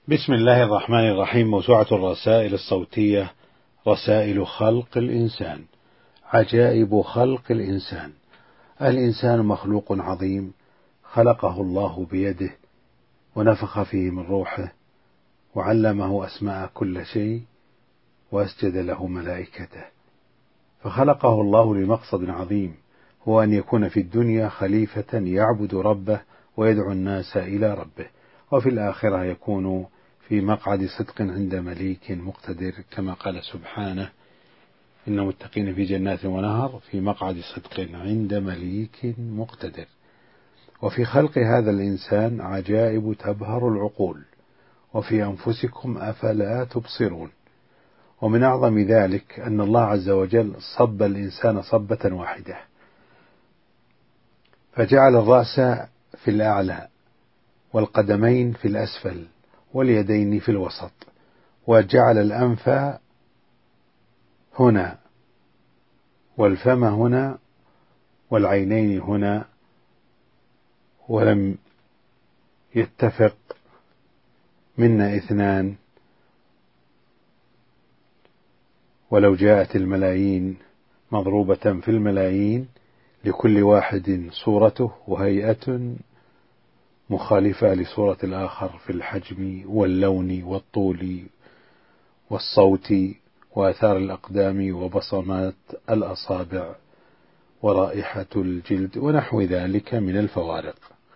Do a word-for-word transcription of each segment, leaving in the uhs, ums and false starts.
بسم الله الرحمن الرحيم. موسوعة الرسائل الصوتية رسائل خلق الإنسان. عجائب خلق الإنسان. الإنسان مخلوق عظيم خلقه الله بيده ونفخ فيه من روحه وعلمه أسماء كل شيء وأسجد له ملائكته، فخلقه الله لمقصد عظيم هو أن يكون في الدنيا خليفة يعبد ربه ويدعو الناس إلى ربه، وفي الآخرة يكون في مقعد صدق عند مليك مقتدر، كما قال سبحانه: إن المتقين في جنات ونهر في مقعد صدق عند مليك مقتدر. وفي خلق هذا الإنسان عجائب تبهر العقول، وفي أنفسكم أفلا تبصرون. ومن أعظم ذلك أن الله عز وجل صب الإنسان صبة واحدة، فجعل الرأس في الأعلى والقدمين في الأسفل واليدين في الوسط، وجعل الأنف هنا والفم هنا والعينين هنا، ولم يتفق منا اثنان. ولو جاءت الملايين مضروبة في الملايين لكل واحد صورته وهيئة مخالفة لصورة الآخر في الحجم واللون والطول والصوت وآثار الأقدام وبصمات الأصابع ورائحة الجلد ونحو ذلك من الفوارق.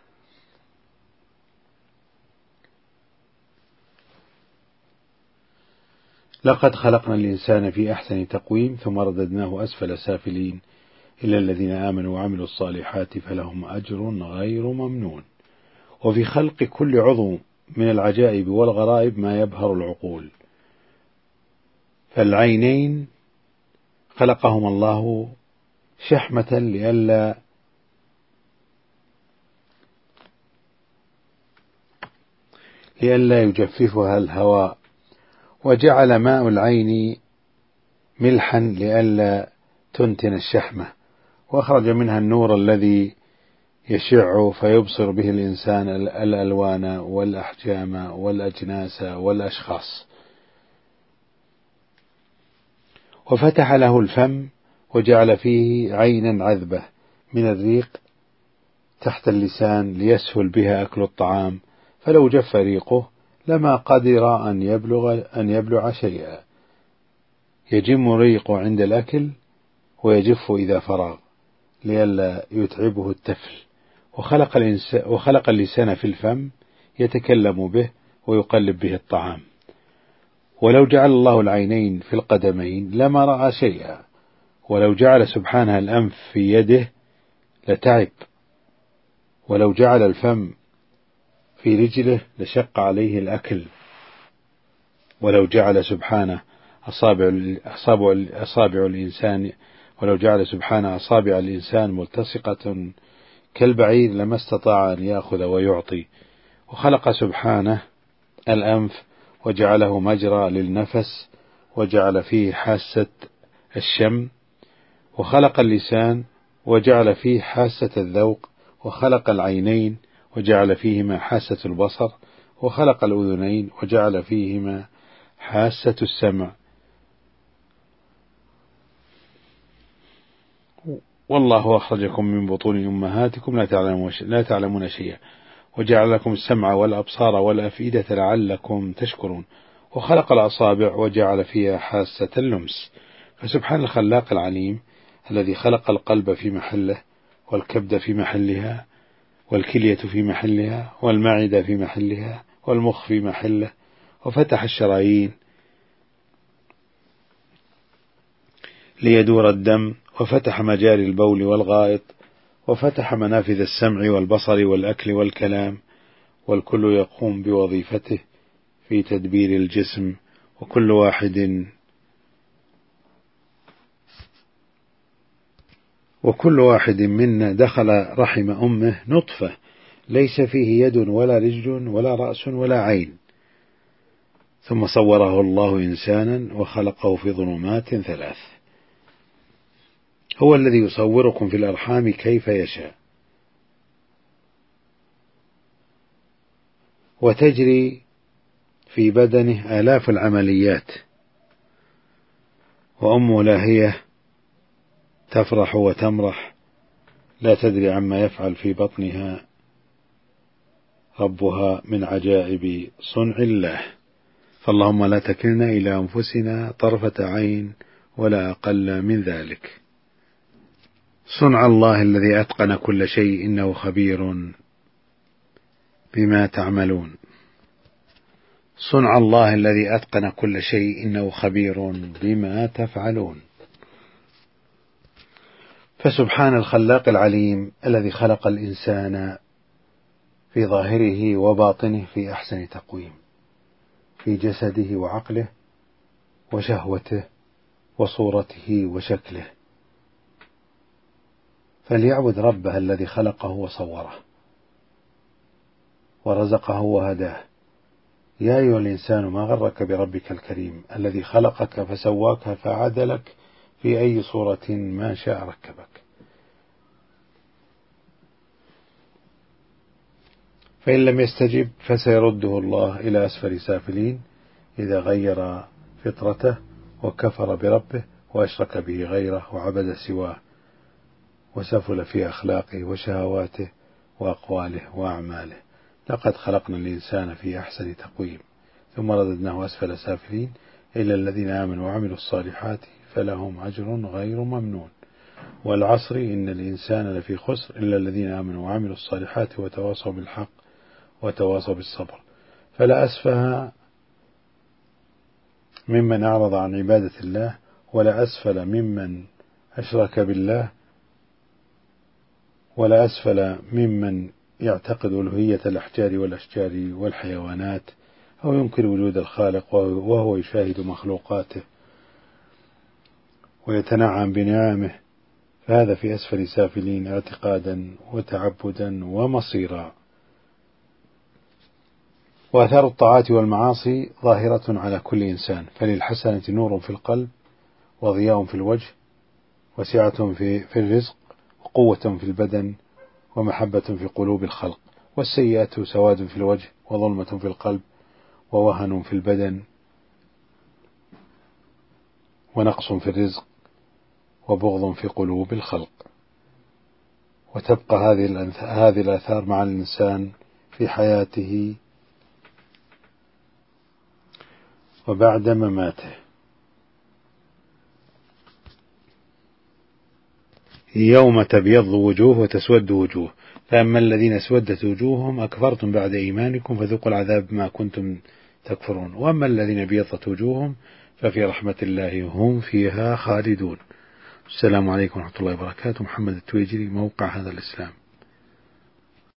لقد خلقنا الإنسان في أحسن تقويم ثم رددناه أسفل سافلين إلا الذين آمنوا وعملوا الصالحات فلهم أجر غير ممنون. وفي خلق كل عضو من العجائب والغرائب ما يبهر العقول. فالعينين خلقهما الله شحمة لئلا لئلا يجففها الهواء، وجعل ماء العين ملحا لئلا تنتن الشحمة، وأخرج منها النور الذي يشع فيبصر به الإنسان الألوان والأحجام والأجناس والأشخاص. وفتح له الفم وجعل فيه عينا عذبة من الريق تحت اللسان ليسهل بها أكل الطعام، فلو جف ريقه لما قدر أن يبلغ أن يبلع شيئا. يجم ريقه عند الأكل ويجف إذا فرغ لئلا يتعبه التفل. وخلق, وخلق اللسان في الفم يتكلم به ويقلب به الطعام. ولو جعل الله العينين في القدمين لما رأى شيئا، ولو جعل سبحانه الأنف في يده لتعب، ولو جعل الفم في رجله لشق عليه الأكل، ولو جعل سبحانه أصابع أصابع أصابع الإنسان ولو جعل سبحانه أصابع الإنسان ملتصقة كالبعير لما استطاع أن يأخذ ويعطي. وخلق سبحانه الأنف وجعله مجرى للنفس وجعل فيه حاسة الشم. وخلق اللسان وجعل فيه حاسة الذوق. وخلق العينين وجعل فيهما حاسة البصر. وخلق الأذنين وجعل فيهما حاسة السمع. والله أخرجكم من بطون أمهاتكم لا تعلمون شيئا وجعل لكم السمع والأبصار والأفئدة لعلكم تشكرون. وخلق الأصابع وجعل فيها حاسة اللمس. فسبحان الخلاق العليم الذي خلق القلب في محله والكبد في محلها والكلية في محلها والمعدة في محلها والمخ في محله، وفتح الشرايين ليدور الدم، وفتح مجاري البول والغائط، وفتح منافذ السمع والبصر والأكل والكلام، والكل يقوم بوظيفته في تدبير الجسم. وكل واحد وكل واحد منا دخل رحم أمه نطفة ليس فيه يد ولا رجل ولا رأس ولا عين، ثم صوره الله إنسانا وخلقه في ظلمات ثلاث. هو الذي يصوركم في الأرحام كيف يشاء. وتجري في بدنه آلاف العمليات، وأمه لاهية تفرح وتمرح لا تدري عما يفعل في بطنها ربها من عجائب صنع الله. فاللهم لا تكلنا إلى أنفسنا طرفة عين ولا أقل من ذلك. صنع الله الذي أتقن كل شيء إنه خبير بما تعملون. صنع الله الذي أتقن كل شيء إنه خبير بما تفعلون. فسبحان الخلاق العليم الذي خلق الإنسان في ظاهره وباطنه في أحسن تقويم، في جسده وعقله وشهوته وصورته وشكله، فليعبد ربه الذي خلقه وصوره ورزقه وهداه. يا أيها الإنسان ما غرك بربك الكريم الذي خلقك فسواك فعدلك في أي صورة ما شاء ركبك. فإن لم يستجب فسيرده الله إلى أسفل سافلين إذا غير فطرته وكفر بربه وأشرك به غيره وعبد سواه وسفل في أخلاقه وشهواته وأقواله وأعماله. لقد خلقنا الإنسان في أحسن تقويم ثم رددناه أسفل سافلين إلا الذين آمنوا وعملوا الصالحات فلهم أجر غير ممنون. والعصر إن الإنسان لفي خسر إلا الذين آمنوا وعملوا الصالحات وتواصوا بالحق وتواصوا بالصبر. فلا أسفه ممن أعرض عن عبادة الله ولا أسفل ممن أشرك بالله ولا أسفل ممن يعتقد ألوهية الأحجار والأشجار والحيوانات أو ينكر وجود الخالق وهو يشاهد مخلوقاته ويتنعم بنعمه، فهذا في أسفل سافلين اعتقادا وتعبدا ومصيرا. وآثار الطاعات والمعاصي ظاهرة على كل إنسان، فللحسنة نور في القلب وضياء في الوجه وسعة في, في الرزق وقوة في البدن ومحبة في قلوب الخلق. والسيئة سواد في الوجه وظلمة في القلب ووهن في البدن ونقص في الرزق وبغض في قلوب الخلق. وتبقى هذه الآثار مع الإنسان في حياته وبعد مماته. يوم تبيض وجوه وتسود وجوه، فأما الذين اسودت وجوههم أكفرتم بعد إيمانكم فذوقوا العذاب ما كنتم تكفرون، وأما الذين ابيضت وجوههم ففي رحمة الله هم فيها خالدون. السلام عليكم ورحمة الله وبركاته. محمد التويجري، موقع هذا الإسلام.